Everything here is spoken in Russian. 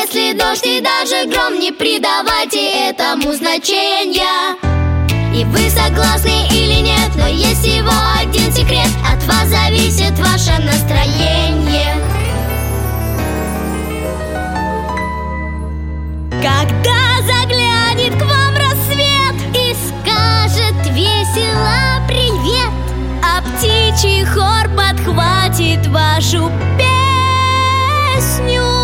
Если дождь и даже гром, не придавайте этому значения. И вы согласны или нет, но есть всего один секрет: от вас зависит ваше настроение. Когда заглянет к вам рассвет и скажет весело привет, а птичий хор подхватит вашу песню,